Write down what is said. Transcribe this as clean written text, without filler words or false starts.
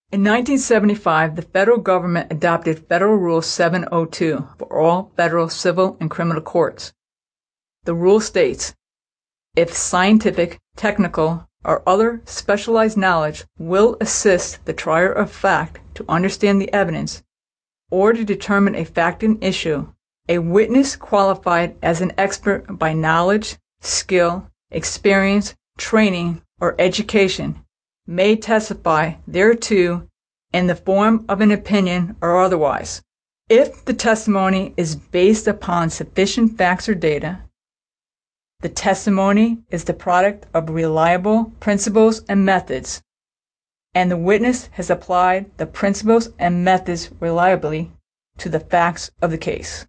In 1975, the federal government adopted Federal Rule 702 for all federal civil and criminal courts. The rule states, if scientific, technical, or other specialized knowledge will assist the trier of fact to understand the evidence or to determine a fact and issue, a witness qualified as an expert by knowledge, skill, experience, training, or education may testify thereto in the form of an opinion or otherwise. If the testimony is based upon sufficient facts or data, the testimony is the product of reliable principles and methods, and the witness has applied the principles and methods reliably to the facts of the case.